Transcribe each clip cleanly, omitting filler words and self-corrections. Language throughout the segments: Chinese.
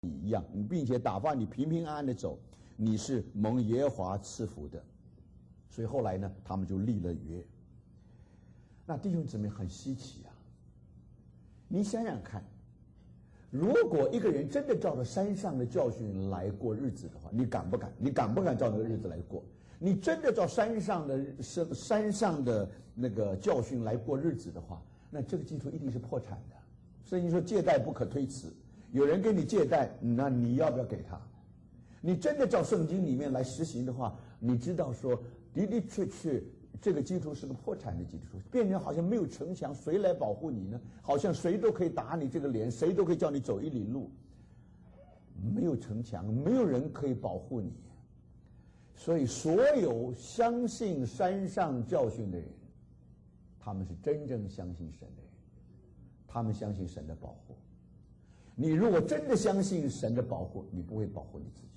一样，并且打发你平平安安的走，你是蒙耶和华赐福的。所以后来呢，他们就立了约。那弟兄姊妹很稀奇啊！你想想看，如果一个人真的照着山上的教训来过日子的话，你敢不敢？你敢不敢照那个日子来过？你真的照山上的那个教训来过日子的话，那这个基督徒一定是破产的。圣经说借贷不可推辞，有人给你借贷，那你要不要给他？你真的照圣经里面来实行的话，你知道说的的确确这个基督徒是个破产的基督徒，变成好像没有城墙，谁来保护你呢？好像谁都可以打你这个脸，谁都可以叫你走一里路，没有城墙，没有人可以保护你。所以所有相信山上教训的人，他们是真正相信神的人，他们相信神的保护。你如果真的相信神的保护，你不会保护你自己。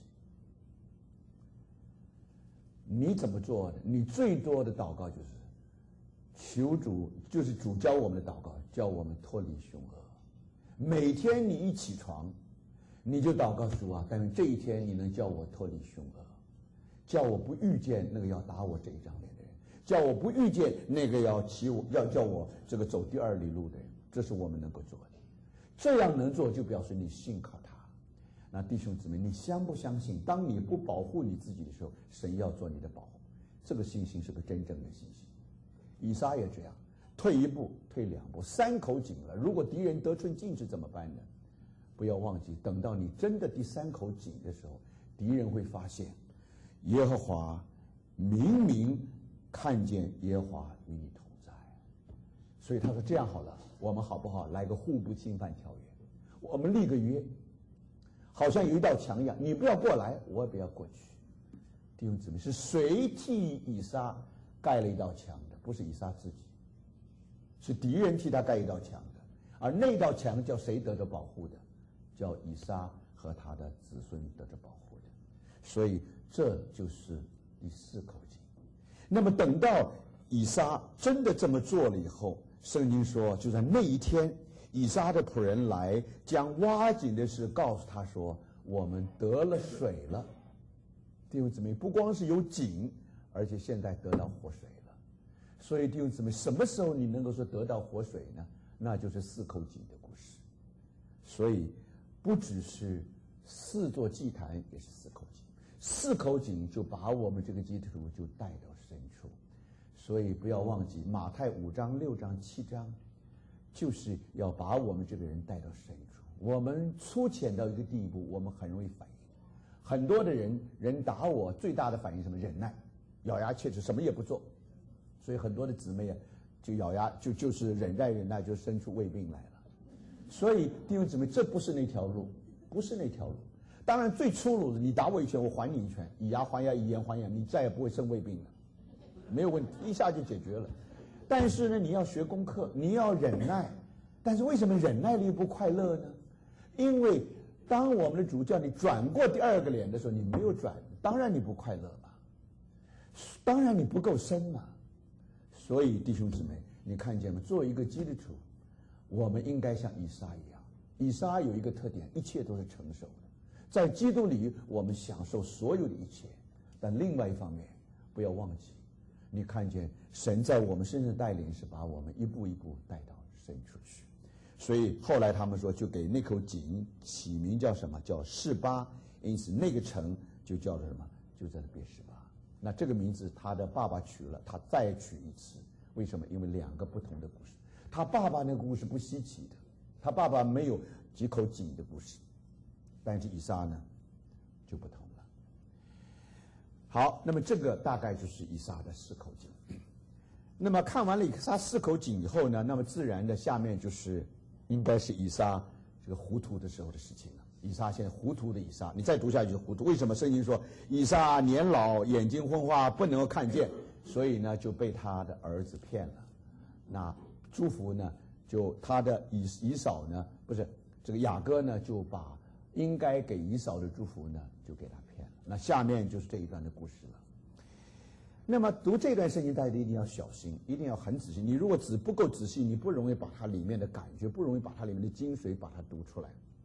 你怎么做呢？你最多的祷告就是求主，就是主教我们的祷告，叫我们脱离凶恶。每天你一起床，你就祷告主啊，但愿这一天你能叫我脱离凶恶，叫我不遇见那个要打我这一张脸的人，叫我不遇见那个要叫我这个走第二里路的人。这是我们能够做的。这样能做，就表示你信靠他。那弟兄姊妹，你相不相信？当你不保护你自己的时候，神要做你的保护。这个信心是个真正的信心。以撒也这样，退一步，退两步，三口井了。如果敌人得寸进尺怎么办呢？不要忘记，等到你真的第三口井的时候，敌人会发现耶和华明明看见耶和华与你同在。所以他说这样好了，我们好不好来个互不侵犯条约？我们立个约，好像有一道墙一样，你不要过来，我也不要过去。弟兄姊妹，是谁替以撒盖了一道墙的？不是以撒自己，是敌人替他盖一道墙的。而那道墙叫谁得着保护的？叫以撒和他的子孙得着保护的。所以这就是第四口井。那么等到以撒真的这么做了以后，圣经说就在那一天，以撒的仆人来将挖井的事告诉他说，我们得了水了。弟兄姊妹，不光是有井，而且现在得到活水了。所以弟兄姊妹，什么时候你能够说得到活水呢？那就是四口井的故事。所以不只是四座祭坛，也是四口井。四口井就把我们这个基督徒就带到深处。所以不要忘记马太5章、6章、7章，就是要把我们这个人带到深处。我们粗浅到一个地步，我们很容易反应。很多的人打我，最大的反应是什么？忍耐，咬牙切齿，什么也不做。所以很多的姊妹啊，就咬牙就是忍耐，就生出胃病来了。所以弟兄姊妹，这不是那条路，不是那条路。当然最粗鲁的，你打我一拳，我还你一拳，以牙还牙，以眼还眼，你再也不会生胃病了，没有问题，一下就解决了。但是呢，你要学功课，你要忍耐。但是为什么忍耐力不快乐呢？因为当我们的主叫你转过第二个脸的时候，你没有转，当然你不快乐嘛，当然你不够深嘛。所以弟兄姊妹，你看见吗？作为一个基督徒，我们应该像以撒一样。以撒有一个特点，一切都是成熟的。在基督里，我们享受所有的一切。但另外一方面，不要忘记，你看见神在我们身上的带领是把我们一步一步带到深处去。所以后来他们说，就给那口井起名叫什么？叫示巴。因此那个城就叫做什么？就在别示巴。那这个名字他的爸爸取了，他再取一次。为什么？因为两个不同的故事。他爸爸那个故事不稀奇的，他爸爸没有几口井的故事，但是以撒呢就不同了。好，那么这个大概就是以撒的四口井。那么看完了以撒四口井以后呢，那么自然的下面就是应该是以撒这个糊涂的时候的事情了。以撒现在糊涂的以撒，你再读下去就糊涂。为什么？圣经说以撒年老，眼睛昏花，不能够看见，所以呢就被他的儿子骗了。那祝福呢，就他的以扫呢，不是这个雅各呢，就把应该给以扫的祝福呢，就给他骗了。那下面就是这一段的故事了。那么读这段圣经，大家一定要小心，一定要很仔细。你如果不够仔细，你不容易把它里面的感觉，不容易把它里面的精髓把它读出来。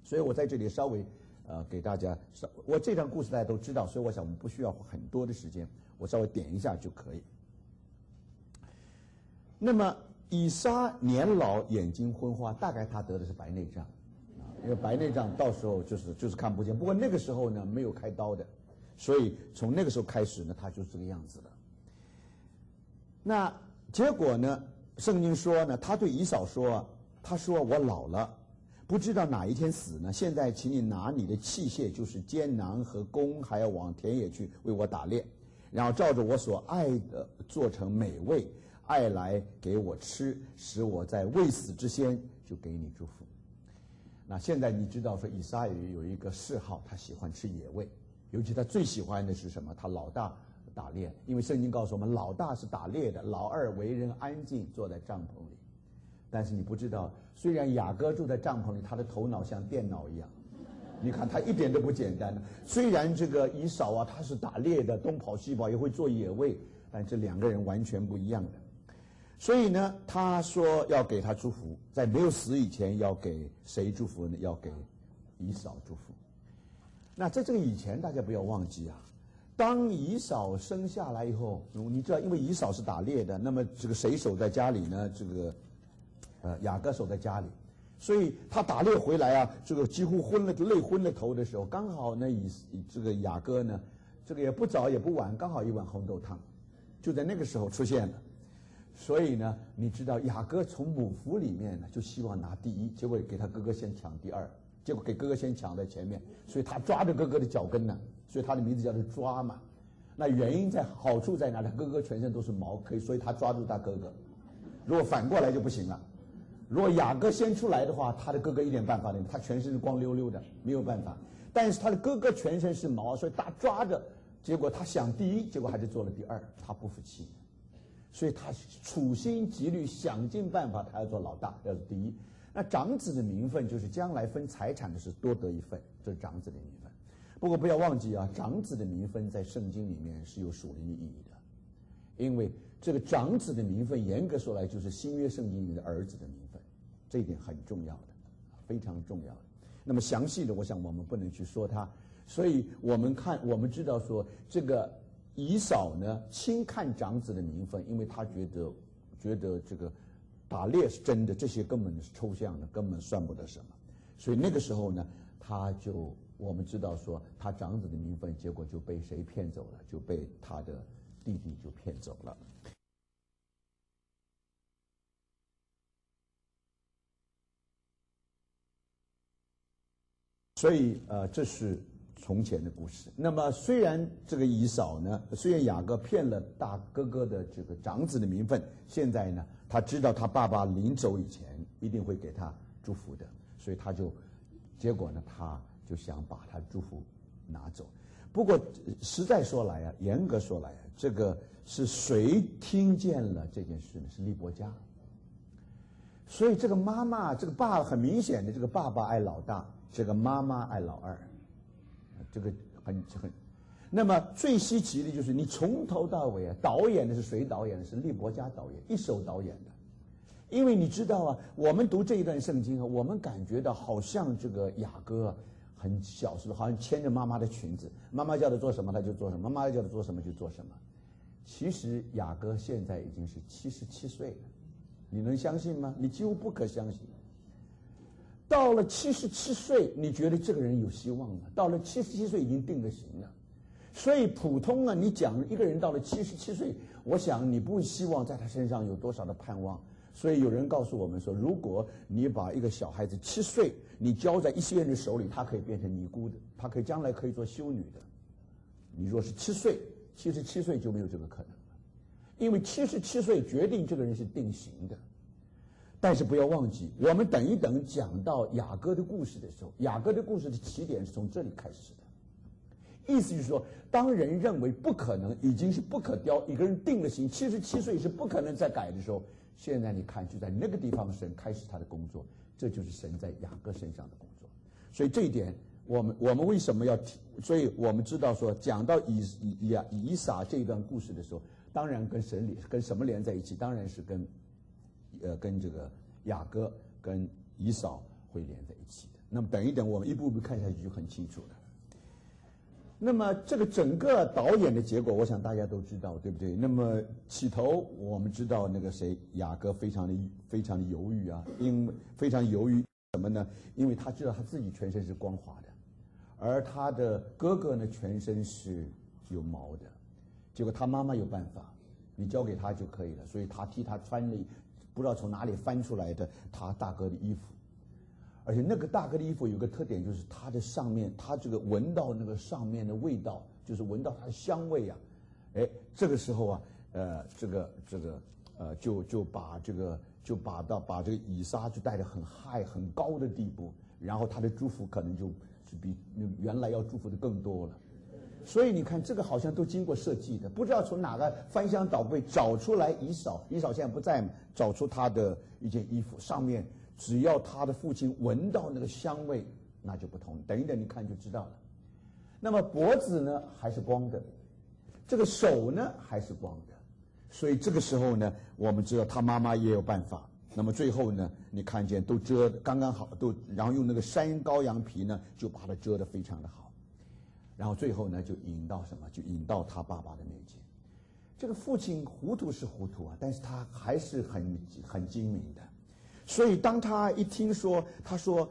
所以我在这里稍微给大家，我这段故事大家都知道，所以我想我们不需要很多的时间，我稍微点一下就可以。那么以撒年老眼睛昏花，大概他得的是白内障，因为白内障到时候就是看不见。不过那个时候呢没有开刀的，所以从那个时候开始呢，他就是这个样子了。那结果呢，圣经说呢，他对以扫说，他说我老了，不知道哪一天死呢。现在请你拿你的器械，就是肩囊和弓，还要往田野去为我打猎，然后照着我所爱的做成美味，爱来给我吃，使我在未死之先就给你祝福。那现在你知道说以撒有一个嗜好，他喜欢吃野味，尤其他最喜欢的是什么？他老大打猎，因为圣经告诉我们，老大是打猎的，老二为人安静，坐在帐篷里。但是你不知道，虽然雅各住在帐篷里，他的头脑像电脑一样，你看他一点都不简单的。虽然这个以扫啊，他是打猎的，东跑西跑，也会做野味，但这两个人完全不一样的。所以呢，他说要给他祝福，在没有死以前要给谁祝福呢？要给以扫祝福。那在这个以前，大家不要忘记啊，当以扫生下来以后，你知道，因为以扫是打猎的，那么这个谁守在家里呢？这个雅各守在家里，所以他打猎回来啊，这个几乎累昏了头的时候，刚好呢，这个雅各呢，这个也不早也不晚，刚好一碗红豆汤，就在那个时候出现了。所以呢，你知道雅各从母腹里面呢，就希望拿第一，结果给他哥哥先抢第二，结果给哥哥先抢在前面，所以他抓着哥哥的脚跟呢，所以他的名字叫做抓嘛。那原因好处在哪里？哥哥全身都是毛，所以他抓住他哥哥。如果反过来就不行了。如果雅各先出来的话，他的哥哥一点办法没有，他全身是光溜溜的，没有办法。但是他的哥哥全身是毛，所以他抓着，结果他想第一，结果还是做了第二，他不服气，所以他处心积虑想尽办法，他要做老大，要做第一。那长子的名分就是将来分财产的是多得一份，这是长子的名分。不过不要忘记啊，长子的名分在圣经里面是有属灵的意义的，因为这个长子的名分严格说来就是新约圣经里面的儿子的名分，这一点很重要的，非常重要的。那么详细的我想我们不能去说它，所以我们知道说这个以扫呢轻看长子的名分，因为他觉得这个打猎是真的，这些根本是抽象的，根本算不得什么。所以那个时候呢，我们知道说他长子的名分，结果就被谁骗走了？就被他的弟弟就骗走了。所以这是从前的故事。那么虽然这个以扫呢，虽然雅各骗了大哥哥的这个长子的名分，现在呢他知道他爸爸临走以前一定会给他祝福的，所以结果呢他就想把他祝福拿走。不过实在说来啊，严格说来啊，这个是谁听见了这件事呢？是利伯家。所以这个妈妈，这个爸很明显的，这个爸爸爱老大，这个妈妈爱老二，这个很。那么最稀奇的就是你从头到尾啊，导演的是谁导演的？是利伯家导演，一手导演的。因为你知道啊，我们读这一段圣经啊，我们感觉到好像这个雅各啊很小时候好像牵着妈妈的裙子，妈妈叫他做什么他就做什么，妈妈叫他做什么就做什么。其实雅各现在已经是77岁了，你能相信吗？你几乎不可相信。到了77岁，你觉得这个人有希望吗？到了77岁已经定了型了。所以普通啊，你讲一个人到了77岁，我想你不希望在他身上有多少的盼望。所以有人告诉我们说，如果你把一个小孩子7岁，你交在一些人的手里，他可以变成尼姑的，他将来可以做修女的。你若是77岁就没有这个可能了，因为77岁决定这个人是定型的。但是不要忘记，我们等一等讲到雅各的故事的时候，雅各的故事的起点是从这里开始的。意思就是说，当人认为不可能，已经是不可雕，一个人定了型，77岁是不可能再改的时候，现在你看，就在那个地方，神开始他的工作，这就是神在雅各身上的工作。所以这一点，我们为什么要提？所以我们知道说，讲到以撒这一段故事的时候，当然跟什么连在一起？当然是跟这个雅各跟以扫会连在一起的。 那么等一等，我们一步步看下去就很清楚了。那么这个整个导演的结果，我想大家都知道，对不对？那么起头我们知道那个谁雅各非常的犹豫啊，非常犹豫什么呢？因为他知道他自己全身是光滑的，而他的哥哥呢全身是有毛的。结果他妈妈有办法，你交给他就可以了，所以他替他穿了不知道从哪里翻出来的他大哥的衣服。而且那个大哥的衣服有个特点，就是它的上面，他这个闻到那个上面的味道，就是闻到它的香味啊，哎，这个时候啊，把这个以撒就带得很高的地步，然后他的祝福可能就是比原来要祝福的更多了。所以你看，这个好像都经过设计的，不知道从哪个翻箱倒柜找出来以扫现在不在，找出他的一件衣服上面。只要他的父亲闻到那个香味，那就不同。等一等，你看就知道了。那么脖子呢还是光的，这个手呢还是光的，所以这个时候呢，我们知道他妈妈也有办法。那么最后呢，你看见都遮刚刚好，然后用那个山羔羊皮呢，就把它遮得非常的好。然后最后呢，就引到什么？就引到他爸爸的面前。这个父亲糊涂是糊涂啊，但是他还是很精明的。所以当他一听说，他说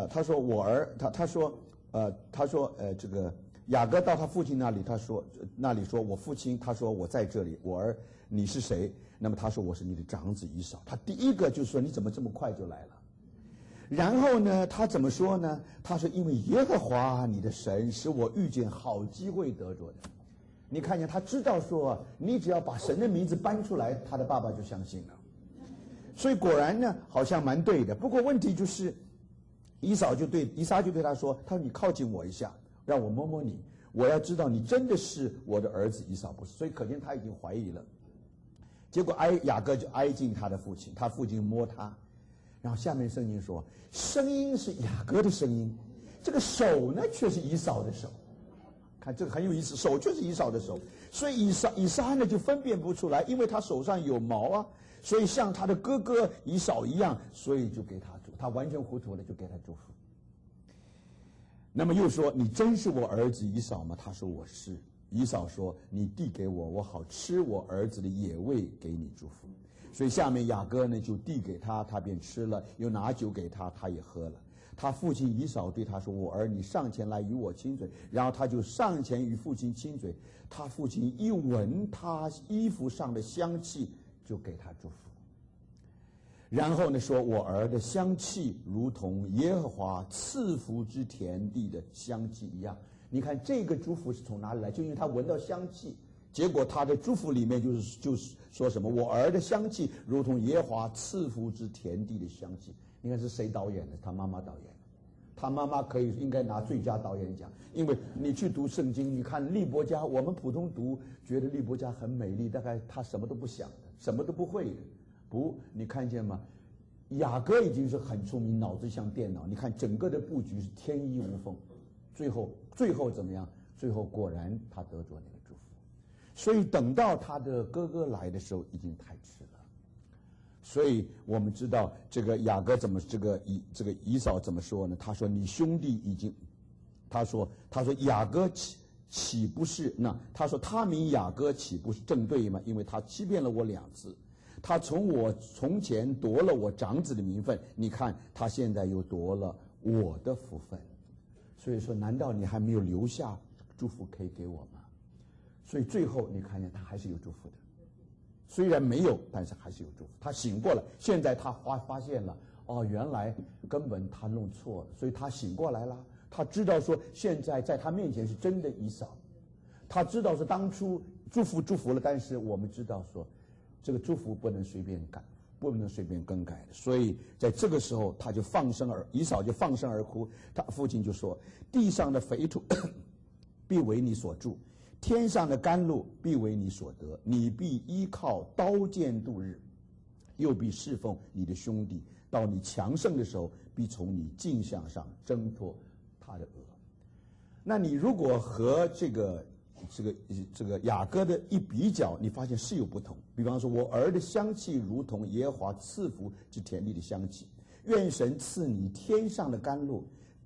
这个雅各到他父亲那里，那里说我父亲，他说我在这里，我儿你是谁？那么他说我是你的长子以扫。他第一个就说你怎么这么快就来了？然后呢，他怎么说呢？他说因为耶和华你的神使我遇见好机会得着的。你看见他知道说，你只要把神的名字搬出来，他的爸爸就相信了。所以果然呢，好像蛮对的。不过问题就是，以撒就对他说：“他说你靠近我一下，让我摸摸你，我要知道你真的是我的儿子以扫不是。”所以可见他已经怀疑了。结果雅各就挨近他的父亲，他父亲摸他，然后下面圣经说，声音是雅各的声音，这个手呢却是以扫的手。看这个很有意思，手就是以扫的手，所以以撒呢就分辨不出来，因为他手上有毛啊。所以像他的哥哥以扫一样，所以就给他祝，他完全糊涂了，就给他祝福。那么又说：“你真是我儿子以扫吗？”他说：“我是。”以扫说：“你递给我，我好吃我儿子的野味，给你祝福。”所以下面雅各呢就递给他，他便吃了；又拿酒给他，他也喝了。他父亲以扫对他说：“我儿，你上前来与我亲嘴。”然后他就上前与父亲亲嘴。他父亲一闻他衣服上的香气，就给他祝福。然后呢说，我儿的香气如同耶和华赐福之田地的香气一样。你看这个祝福是从哪里来？就因为他闻到香气，结果他的祝福里面就是说什么，我儿的香气如同耶和华赐福之田地的香气。你看是谁导演的？他妈妈导演。他妈妈应该拿最佳导演奖，因为你去读圣经，你看利伯家，我们普通读觉得利伯家很美丽，大概他什么都不想的，什么都不会的。不，你看见吗？雅各已经是很出名，脑子像电脑。你看整个的布局是天衣无缝，最后怎么样？最后果然他得着那个祝福。所以等到他的哥哥来的时候，已经太迟了。所以我们知道这个雅各怎么这个以扫怎么说呢？他说你兄弟已经，他说雅各岂不是那？他说他名雅各岂不是正对吗？因为他欺骗了我2次，他从我从前夺了我长子的名分，你看他现在又夺了我的福分。所以说，难道你还没有留下祝福可以给我吗？所以最后你看见他还是有祝福的。虽然没有，但是还是有祝福。他醒过来，现在他发现了，哦，原来根本他弄错了，所以他醒过来了。他知道说，现在在他面前是真的以扫。他知道是当初祝福了，但是我们知道说，这个祝福不能随便改，不能随便更改的。所以在这个时候，以扫就放声而哭。他父亲就说：“地上的肥土必为你所住。天上的甘露必为你所得，你必依靠刀剑度日，又必侍奉你的兄弟。到你强盛的时候，必从你镜像上挣脱他的额。”那你如果和这个雅各的一比较，你发现是有不同。比方说，我儿的香气如同耶和华赐福之田地的香气，愿神赐你天上的甘露，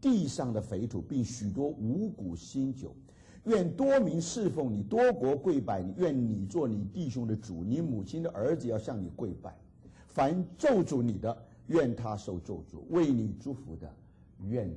地上的肥土，并许多五谷新酒。愿多民侍奉你，多国跪拜你。愿你做你弟兄的主，你母亲的儿子要向你跪拜。凡咒诅你的，愿他受咒诅；为你祝福的，愿